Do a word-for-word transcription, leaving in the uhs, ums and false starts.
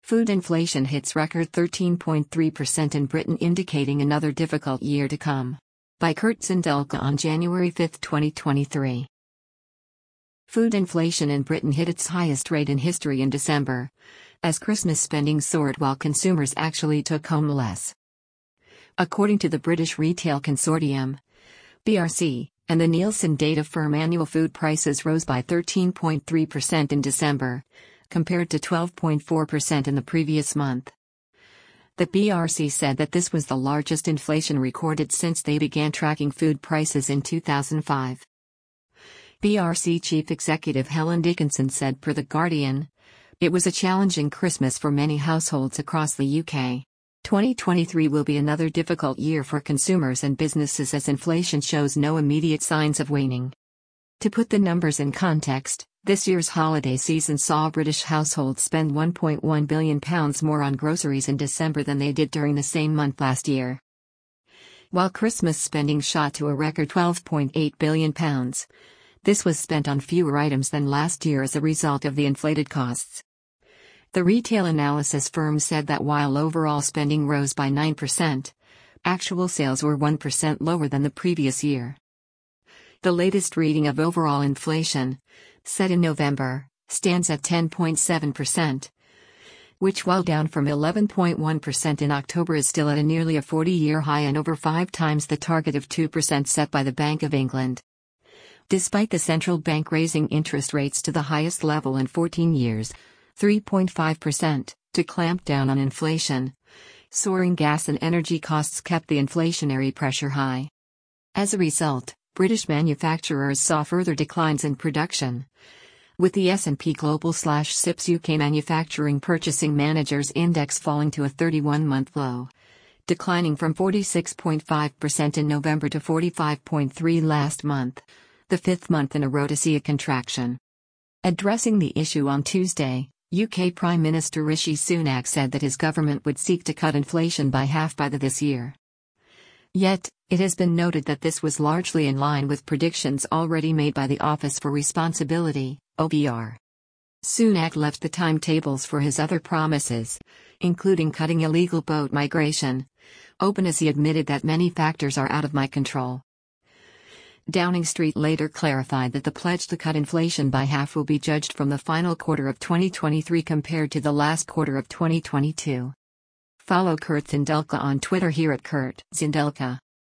Food inflation hits record thirteen point three percent in Britain, indicating another difficult year to come. By Kurt Zindelka on January fifth, twenty twenty-three. Food inflation in Britain hit its highest rate in history in December, as Christmas spending soared while consumers actually took home less. According to the British Retail Consortium, B R C, and the Nielsen data firm, annual food prices rose by thirteen point three percent in December, compared to twelve point four percent in the previous month. The B R C said that this was the largest inflation recorded since they began tracking food prices in two thousand five. B R C Chief Executive Helen Dickinson said per The Guardian, "It was a challenging Christmas for many households across the U K. twenty twenty-three will be another difficult year for consumers and businesses as inflation shows no immediate signs of waning." To put the numbers in context, this year's holiday season saw British households spend one point one billion pounds more on groceries in December than they did during the same month last year. While Christmas spending shot to a record twelve point eight billion pounds, this was spent on fewer items than last year as a result of the inflated costs. The retail analysis firm said that while overall spending rose by nine percent, actual sales were one percent lower than the previous year. The latest reading of overall inflation, set in November, stands at ten point seven percent, which, while down from eleven point one percent in October, is still at a nearly a forty-year high and over five times the target of two percent set by the Bank of England. Despite the central bank raising interest rates to the highest level in fourteen years, three point five percent, to clamp down on inflation, soaring gas and energy costs kept the inflationary pressure high. As a result, British manufacturers saw further declines in production, with the S and P Global slash S I P S U K Manufacturing Purchasing Managers Index falling to a thirty-one month low, declining from forty-six point five percent in November to forty-five point three percent last month, the fifth month in a row to see a contraction. Addressing the issue on Tuesday, U K Prime Minister Rishi Sunak said that his government would seek to cut inflation by half by the this year. Yet, it has been noted that this was largely in line with predictions already made by the Office for Responsibility, O B R. Sunak left the timetables for his other promises, including cutting illegal boat migration, open as he admitted that many factors are out of my control. Downing Street later clarified that the pledge to cut inflation by half will be judged from the final quarter of twenty twenty-three compared to the last quarter of twenty twenty-two. Follow Kurt Zindelka on Twitter here at Kurt Zindelka.